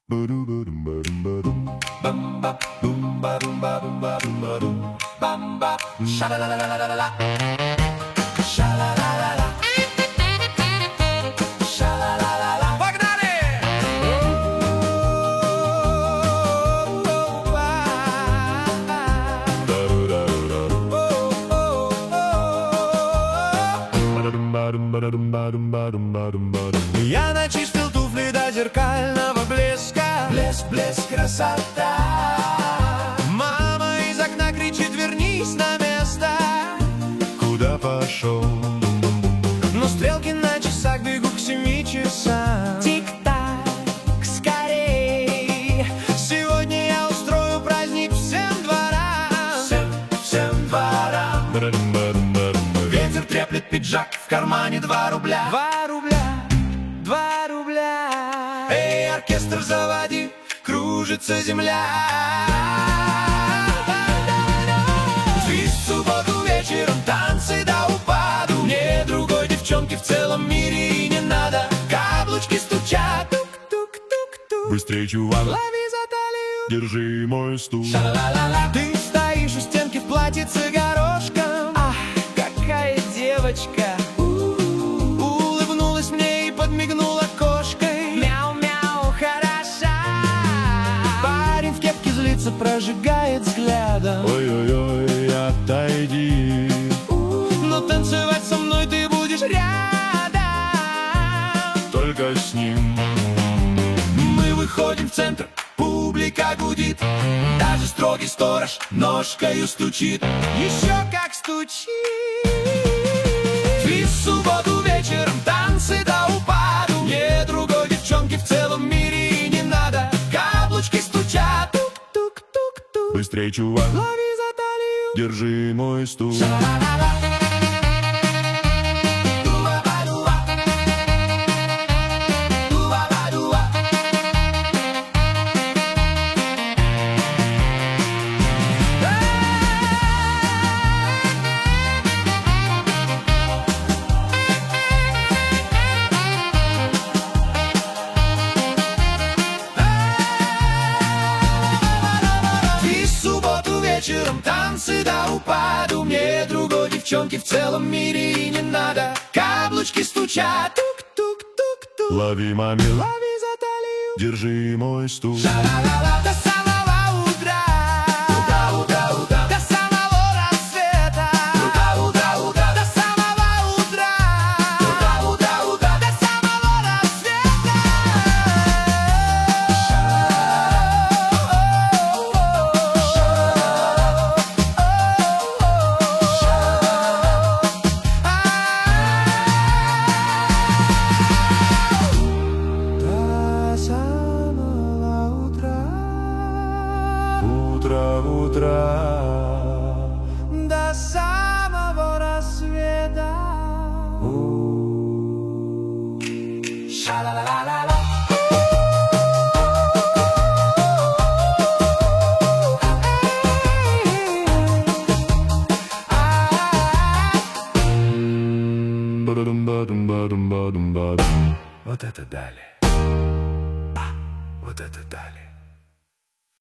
Sha-la-la-la-la-la-la. Sha-la-la-la-la-la. Sha-la-la-la-la. Погнали! Я начистил туфли до зеркального блеска. Блеск, блеск, красота. Мама из окна кричит: вернись на место. Куда пошел? Но стрелки на часах бегут к 7 часам. Тик-так, скорей. Сегодня я устрою праздник всем дворам. Всем дворам. Ветер треплет пиджак, в кармане 2 рубля. 2 рубля, 2 рубля. Эй, оркестр, заводи, кружится земля. В субботу вечером танцы до упаду. Мне другой девчонки в целом мире и не надо. Каблучки стучат, тук-тук-тук-тук. Быстрей, чувак, лови за талию, держи мой стул. Ша-ла-ла-ла. Ты стоишь у стенки в платьице горошком. Ах, какая девочка. Улыбнулась мне и подмигнула кошкой. Мяу-мяу, хороша. Парень в кепке злится, прожигает взглядом. Ой-ой-ой, отойди. Но танцевать со мной ты будешь рядом. Только с ним. Мы выходим в центр, публика гудит. Даже строгий сторож ножкою стучит. Еще как стучит. И в субботу вечером танцы до упаду. Мне другой девчонки в целом мире и не надо. Каблучки стучат, тук-тук-тук-тук. Быстрей, чувак, лови за талию, держи мой стул. Ша-ла-ла-ла. Вечером танцы до упаду. Мне другой девчонки в целом мире и не надо. Каблучки стучат, тук-тук-тук-тук. Лови, маме, лови за талию, держи мой стул. Ша-ла-ла-ла. До самого утра. Утра-утра-утра. До самого рассвета. Утра-утра-утра. До самого утра. Утра-утра-утра. До самого рассвета. Утро-утро. До самого рассвета. Ша-ла-ла-ла-ла-ла. Вот это дали. Вот это дали.